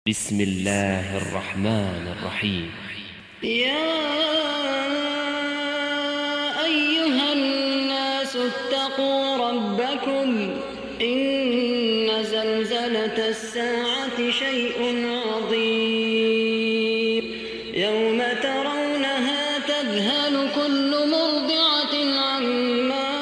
بسم الله الرحمن الرحيم. يا أيها الناس اتقوا ربكم إن زلزلة الساعة شيء عظيم يوم ترونها تذهل كل مرضعة عما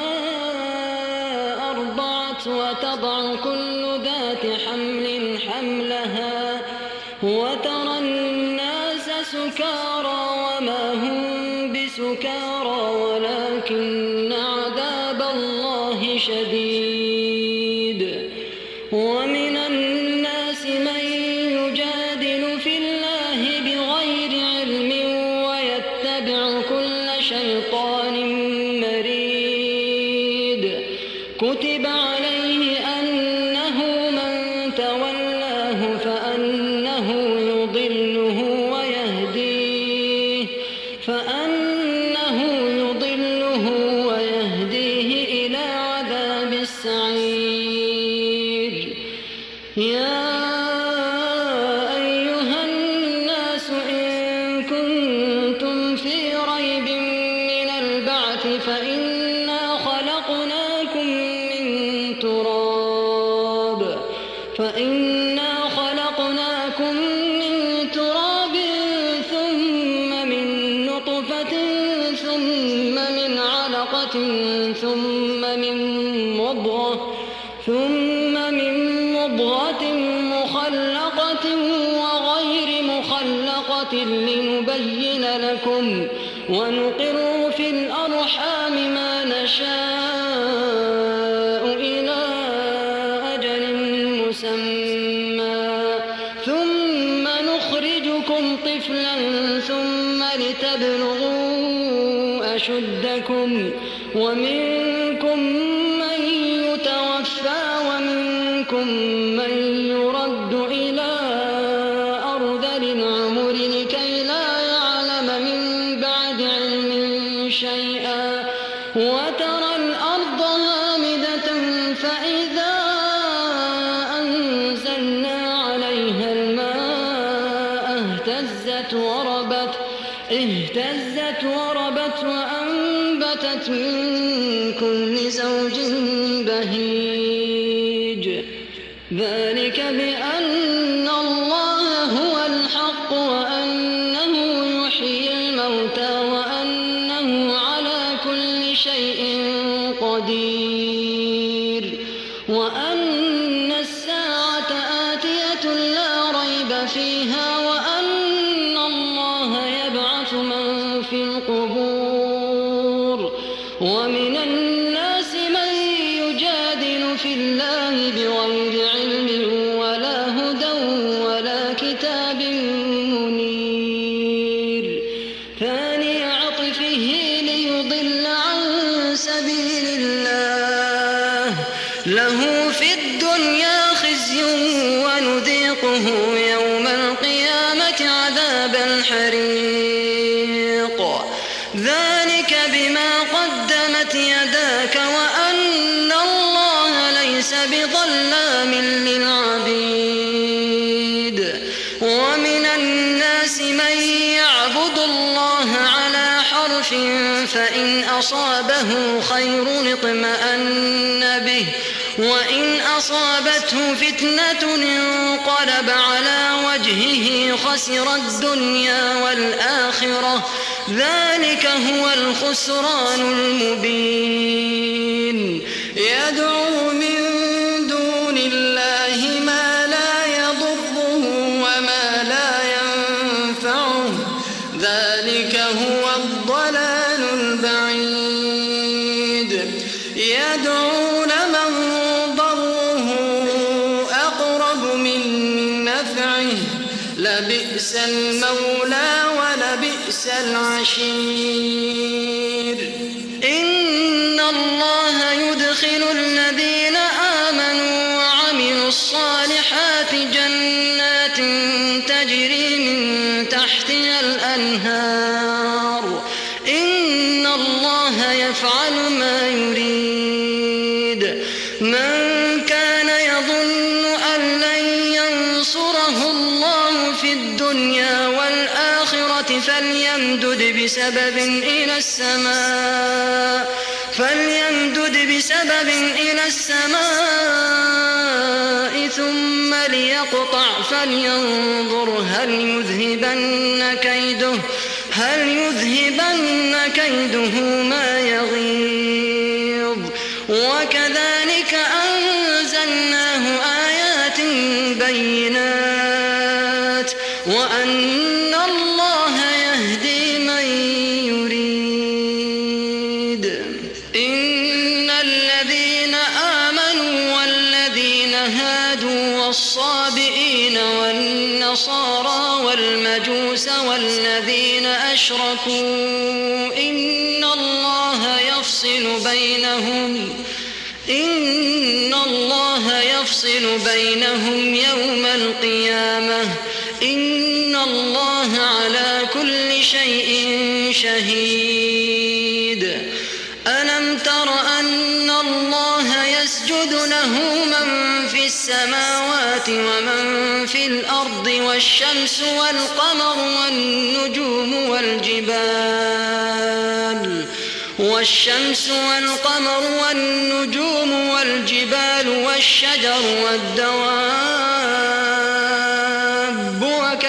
أرضعت وتضع كل ذات حمل حملها وترى الناس سكارى وما هم بسكارى ولكن عذاب الله شديد. ومن الناس من يجادل في الله بغير علم ويتبع كل شيطان مريد. كتب عليه أنه من تولاه فأنه يضله ويهديه إلى عذاب السعير. يا أيها الناس إن كنتم في ريب من البعث فإنا خلقناكم من تراب ثم من نطفة ثم من علقة ثم من مضغة مخلقة وغير مخلقة لنبين لكم ونقر في الأرحام ما نشاء إلى أجل مسمى ثم نخرجكم طفلا ثم لتبلغوا أشدكم ومنكم من يتوفى ومنكم من يرد إلى أرذل العمر لكي لا يعلم من بعد علم شيئا. وترى الأرض هامدة فإذا أنزلنا عليها الماء اهتزت وربت وأنبتت من كل زوج بهيج. ذلك بأن الله هو الحق وأنه يحيي الموتى وأنه على كل شيء قدير وأن الساعة آتية لا ريب فيها وأن الله يبعث من في القبور. ومن الناس من يجادل في الله بغير علم ولا هدى ولا كتاب منير. ثاني عطفه ليضل عن سبيل الله له في الدنيا خزي ونذيقه يوم القيامة عذاب الحريق. ذلك بما قدمت يداك وأن الله ليس بظلام للعبيد. ومن الناس من يعبد الله على حرف فإن أصابه خير اطمأن به وإن أصابته فتنة انقلب على وجهه خسر الدنيا والآخرة. ذلك هو الخسران المبين. يدعو من دون الله ما لا يضره وما لا ينفعه. ذلك هو الضلال البعيد. يدعو لمن ضره أقرب من نفعه. لبئس المولى ولبئس العشير. إن الله يدخل الذين آمنوا وعملوا الصالحات جنات تجري من تحتها الأنهار. إن الله يفعل ما يريد. من كان يظن أن لن ينصره الله في الدنيا والآخرة فليمدد بسبب إلى السماء ثم ليقطع فلينظر هل يذهبن كيده ما يغيظ. وكذلك أنزلناه آيات بينات وأن الله يهدي من يريد. إن الذين آمنوا والذين هادوا والصابئين والنصارى والمجوس والذين أشركوا إن الله يفصل بينهم يوم القيامة إن الله على كل شيء شهيد. ألم تر أن الله يسجد له من في السماوات ومن في الأرض والشمس والقمر والنجوم والجبال والشجر والدواب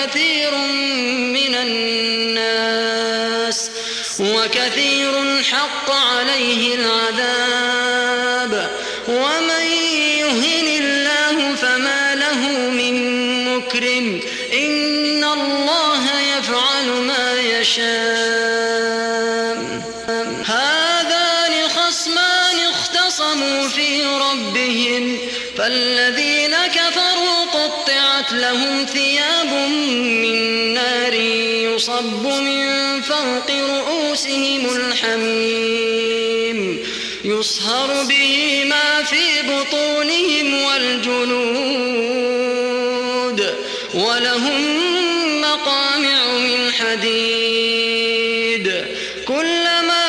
وكثير حق عليه العذاب. ومن يهن الله فما له من مكرم إن الله يفعل ما يشاء. هذان خصمان اختصموا في ربهم فالذين كفروا قطعت لهم ثياب من نار يصب من فوق رؤوسهم الحميم يصهر به ما في بطونهم والجلود ولهم مقامع من حديد كلما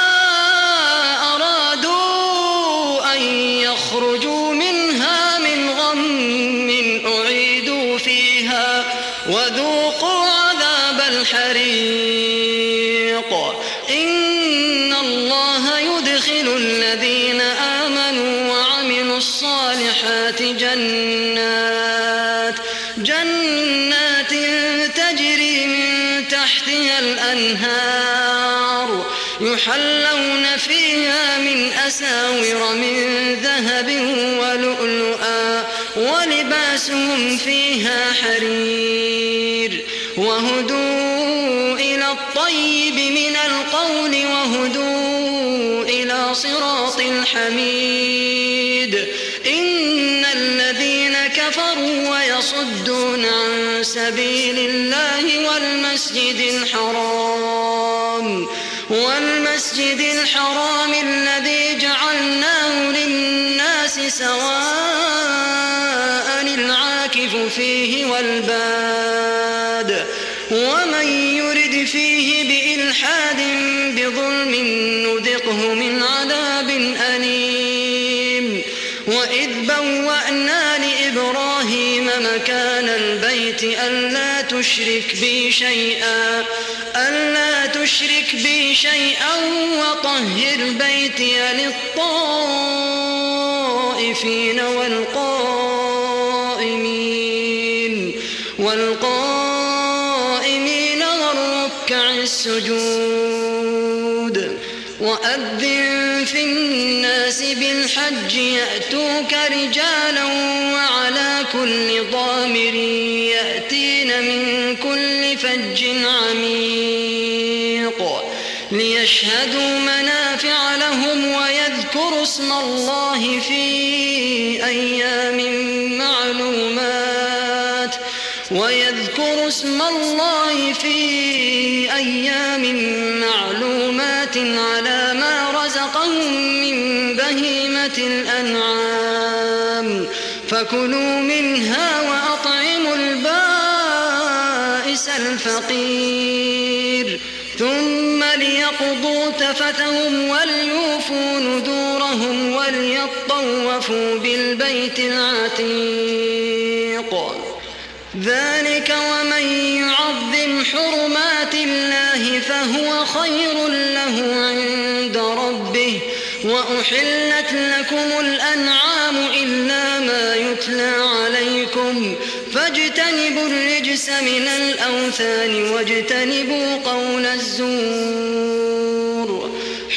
أرادوا أن يخرجوا منها من غم أعيدوا فيها وذوقوا عذاب الحريق. إن الله يدخل الذين آمنوا وعملوا الصالحات جنات تجري من تحتها الأنهار يحلون فيها من أساور من ذهب ولؤلؤا ولباسهم فيها حرير وهدوا إلى الطيب من القول وهدوا إلى صراط الحميد. إن الذين كفروا ويصدون عن سبيل الله والمسجد الحرام الذي جعلناه للناس سواء العاكف فيه والباد ومن يرد فيه بإلحاد بظلم نذقه من عذاب أليم. وإذ بوأنا لإبراهيم مكان البيت ألا تشرك بي شيئا وطهر بيتي للطائفين والقائمين والركع السجود. وأذن في الناس بالحج يأتوك رجالا وعلى كل ضامر يأتين من كل فج عميق ليشهدوا منافع لهم ويذكروا اسم الله في أيام معلومات على ما رزقهم من بهيمة الأنعام فكلوا منها وأطعموا البائس الفقير ثم ليقضوا تفثهم وليوفوا نذورهم وليطوفوا بالبيت العتيق. ذلك ومن يعظم حرمات الله فهو خير له عند ربه. وأحلت لكم الأنعام إلا ما يتلى عليكم فاجتنبوا الرجس من الأوثان واجتنبوا قول الزور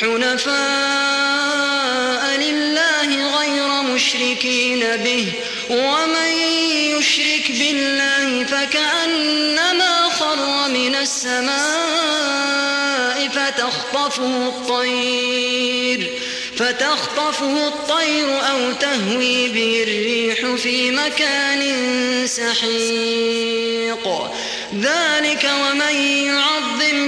حنفاء لله غير مشركين به ومن يشرك بالله فكأنما خر من السماء فتخطفه الطير أو تهوي به الريح في مكان سحيق. ذلك ومن يعظم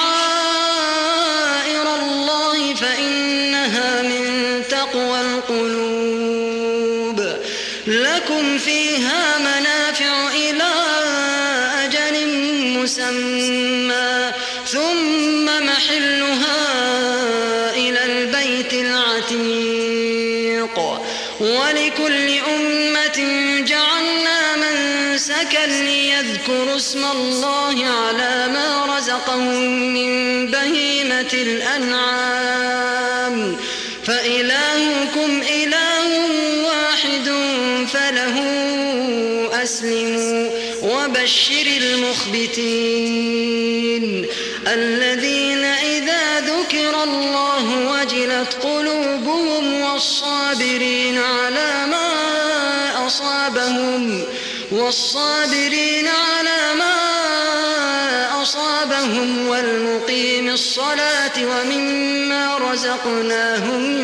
شعائر الله فإنها من تقوى القلوب. لكم فيها منافع إلى أجل مسمى ثم محلها إلى البيت العتيق. ولكل أمة جعلنا منسكا ليذكروا اسم الله على ما رزقهم من بهيمة الأنعام فإلهكم إله واحد فله أسلموا. وبشر المخبتين الذين إذا ذكر الله وجلت قلوبهم والصابرين على ما أصابهم والمقيم الصلاة ومما رزقناهم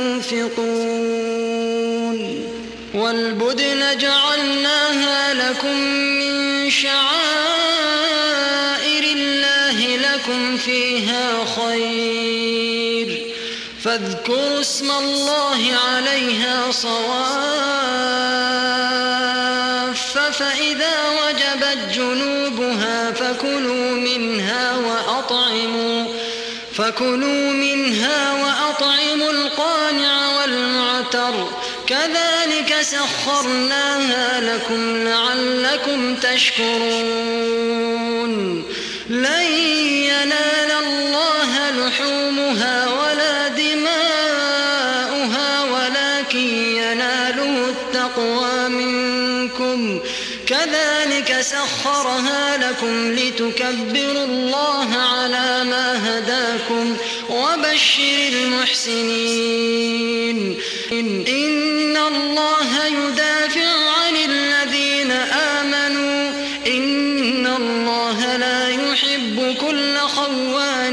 ينفقون. والبدن جعلناها لكم من شعائر الله لكم فيها خير فاذكروا اسم الله عليها صواف فإذا وجبت جنوبها فكلوا منها وأطعموا القانع والمعتر كذلك سخرناها لكم لعلكم تشكرون. لن ينال الله لحومها ولا دماؤها ولكن يناله التقوى منكم كذلك سخرها لكم لتكبروا الله على ما هداكم وبشر المحسنين. إن الله يدافع عن الذين آمنوا إن الله لا يحب كل خوان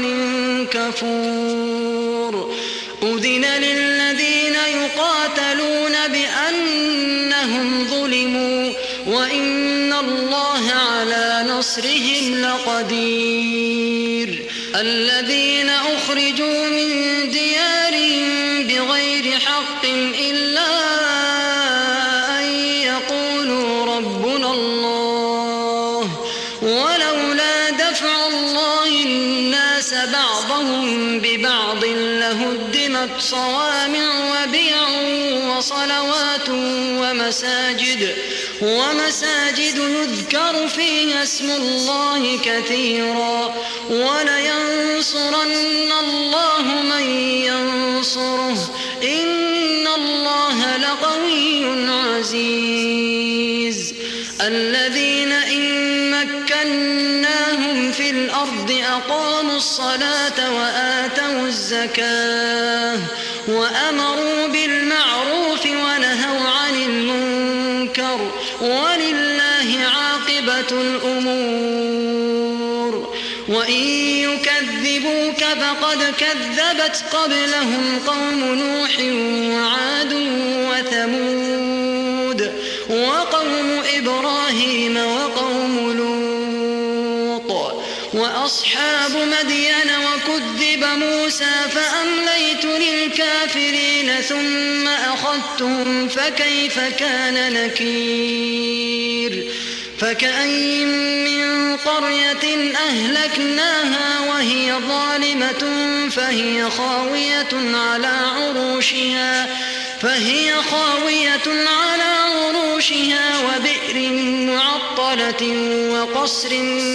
كفور. أذن للذين يقاتلون بأنهم ظلموا وإن الله على نصرهم لقدير. الذين أخرجوا من ديارهم بغير حق إلا أن يقولوا ربنا الله ولولا دفع الله الناس بعضهم ببعض لهدمت صوامع وبيع وصلوات ومساجد يذكر فيها اسم الله كثيرا ولينصرن الله من ينصره إن الله لقوي عزيز. الذين إن مكناهم في الأرض أقاموا الصلاة وآتوا الزكاة وأمروا بالمعروف ونهوا عن المنكر ولله عاقبة الأمور. وإن يكذبوك فقد كذبت قبلهم قوم نوح وعاد وثمود وقوم إبراهيم وقوم لوط وأصحاب مدين وكذب موسى فأمليت للكافرين ثم أخذتهم فكيف كان نكير. فكأين من قرية أهلكناها وهي ظالمة فهي خاوية على عروشها فهي خاوية على عروشها وبئر معطلة وقصر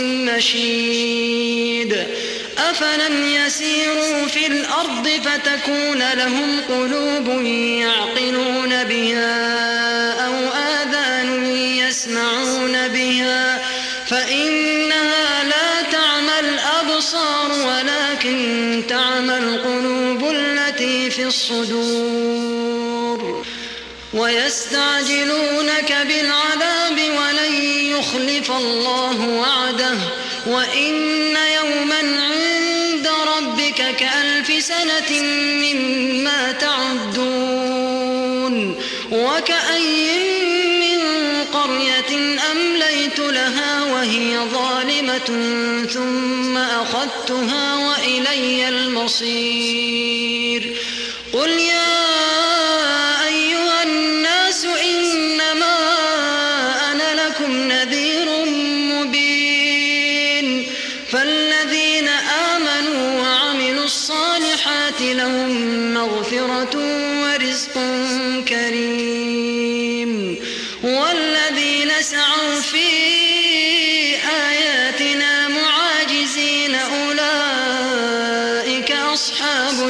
مشيد أفلم يسيروا في الأرض فتكون لهم قلوب يعقلون بها أو آذان يسمعون بها فإنها لا تعمى الأبصار ولكن تعمى القلوب التي في الصدور ويستعجلونك بالعذاب ولن يخلف الله وعده وإن يوما عند ربك كألف سنة مما تعدون وكأي من قرية أمليت لها وهي ظالمة ثم أخذتها وإلي المصير قل يا أيها الناس إنما أنا لكم نذير مبين فالذين آمنوا وعملوا الصالحات لهم مغفرة ورزق كريم والذين سعوا في آياتنا معاجزين أولئك أصحاب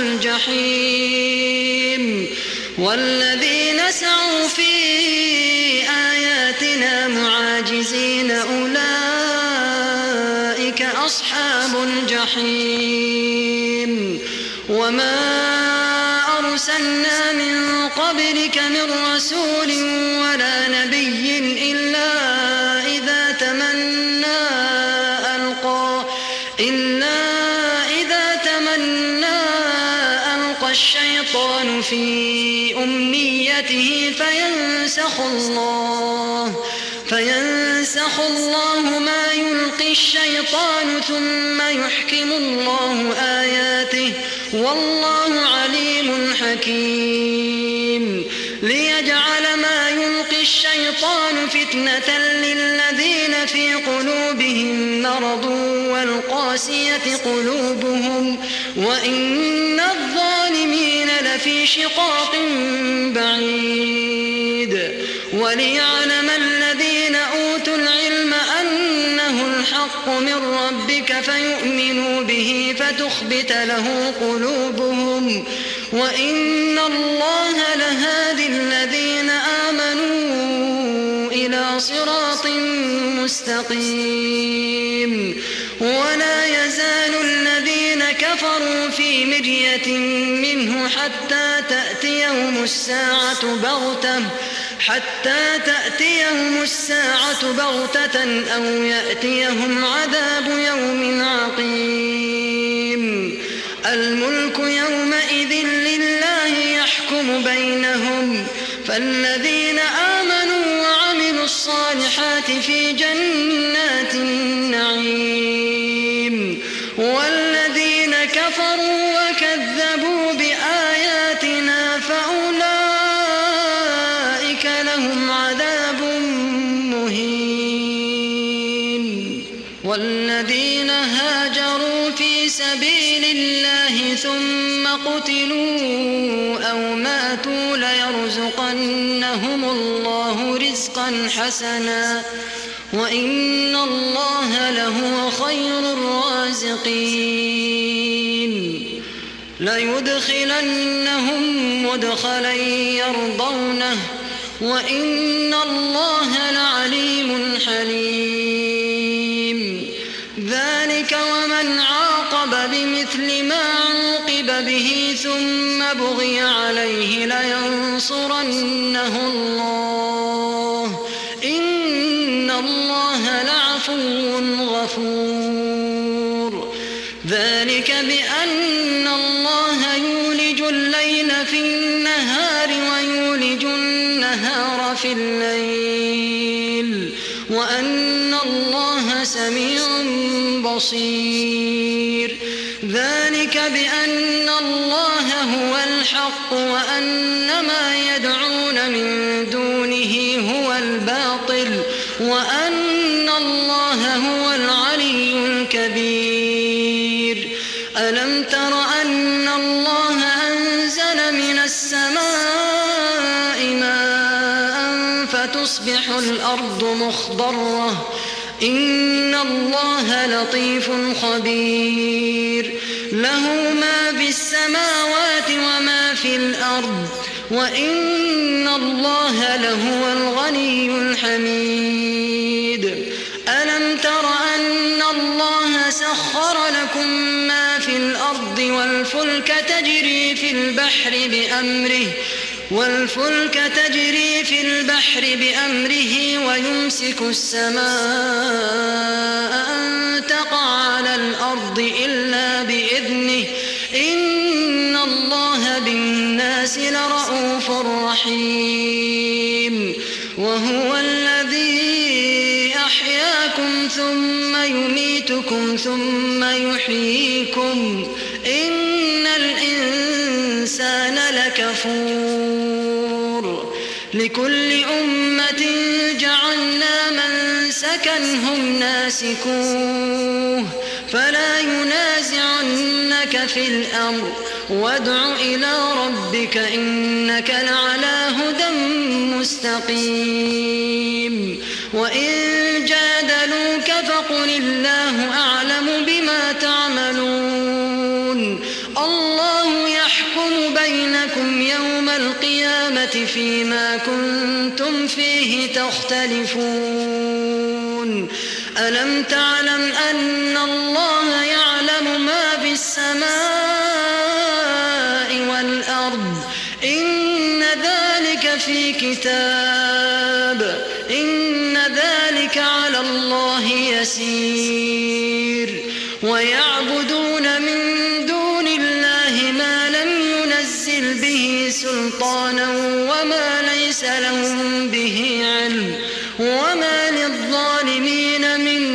الجحيم والذين سعوا في آياتنا معاجزين أولئك أصحاب الجحيم وما أرسلنا من قبلك من رسول ولا نبي إلا إذا تمنى ألقى الشيطان في أمنيته فينسخ الله ما يلقي الشيطان ثم يحكم الله آياته والله عليم حكيم ليجعل ما يلقي الشيطان فتنة للذين في قلوبهم مرض والقاسية قلوبهم وإن الظالمين لفي شقاق بعيد وليعلم الذين أوتوا العلم أنه الحق من ربك فيؤمنوا به فتخبت له قلوبهم وإن الله لهادي الذين آمنوا إلى صراط مستقيم ولا يزال الذين كفروا في مرية منه حتى تأتيهم الساعة بغتة أو يأتيهم عذاب يوم عقيم الملك يومئذ لله يحكم بينهم فالذين آمنوا وعملوا الصالحات في جنات النعيم والذين كفروا وكذبوا بآياتنا فأولئك لهم عذاب مهين والذين هاجروا في سبيل الله ثم قتلوا أو ماتوا ليرزقنهم الله رزقا حسنا وإن الله لهو خير الرازقين ليدخلنهم مدخلا يرضونه وإن الله لعليم حليم ذلك ومن عاقب بمثل ما عوقب به ثم بغي عليه لينصرنه الله إن الله لعفو غفور ذلك بأن الله يولج الليل في النهار ويولج النهار في الليل وأن الله سميع بصير ذلك بأن الله هو الحق وأن ما يدعون من دونه هو الباطل وأن الله هو العلي الكبير ألم تر أن الله أنزل من السماء الأرض مخضرة إن الله لطيف خبير له ما في السماوات وما في الأرض وإن الله لهو الغني الحميد ألم تر أن الله سخر لكم ما في الأرض والفلك تجري في البحر بأمره ويمسك السماء أن تقع على الأرض إلا بإذنه إن الله بالناس لرءوف رحيم وهو الذي أحياكم ثم يميتكم ثم يحييكم إن الإنسان لكفور لكل أمة جعلنا منسكا هم ناسكوه فلا ينازعنك في الأمر وادع إلى ربك إنك لعلى هدى مستقيم وإن جادلوك فقل الله أعلم بما تعملون الله يحكم بينكم يوم القيامة فيما كنتم فيه تختلفون ألم تعلم أن الله يعلم ما في السماء والأرض إن ذلك في كتاب إن ذلك على الله يسير ويعبدون من دون الله ما لم ينزل به سلطانا وما ليس لهم به علم وما للظالمين من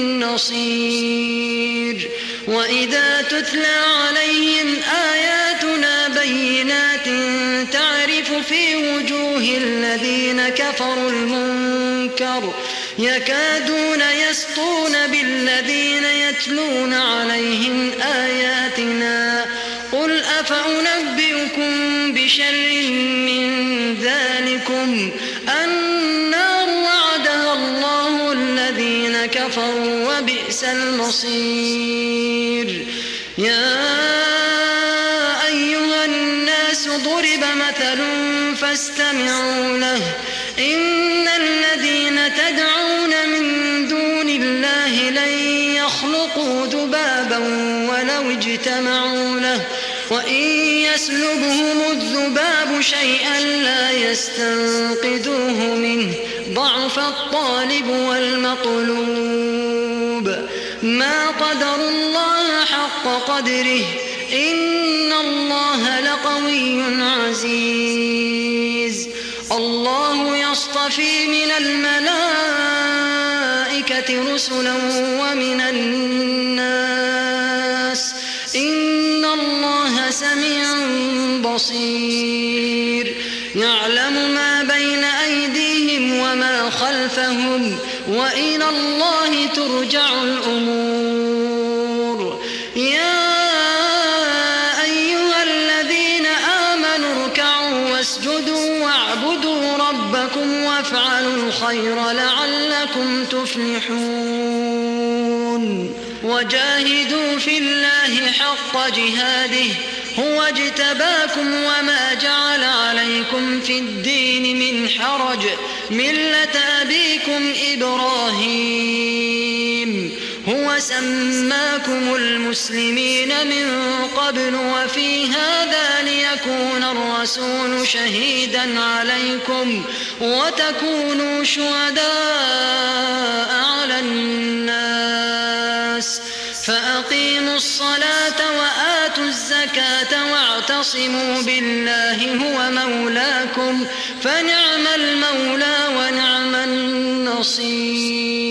نصير وإذا تتلى عليهم آياتنا بينات تعرف في وجوه الذين كفروا المنكر يكادون يسطون بالذين يتلون عليهم آياتنا قل أفأنبئكم بشر من ذلكم النار وعدها الله الذين كفروا وبئس المصير يا أيها الناس ضرب مثل فاستمعوا له إن الذين تدعون من دون الله لن يخلقوا ذبابا ولو اجتمعوا له وإن يسلبهم الذباب شيئا لا يستنقذوه منه ضعف الطالب والمطلوب ما قدروا الله حق قدره إن الله لقوي عزيز الله يصطفي من الملائكة رسلا ومن الناس إن الله سميع بصير يعلم ما بين أيديهم وما خلفهم وإلى الله ترجع الأمور يا أيها الذين آمنوا اركعوا واسجدوا واعبدوا ربكم وافعلوا الخير لعلكم تفلحون وجاهدوا في الله حق جهاده هو اجتباكم وما جعل عليكم في الدين من حرج ملة أبيكم إبراهيم هو سماكم المسلمين من قبل وفي هذا ليكون الرسول شهيدا عليكم وتكونوا شهداء على الناس فأقيموا الصلاة وآتوا الزكاة واعتصموا بالله هو مولاكم فنعم المولى ونعم النصير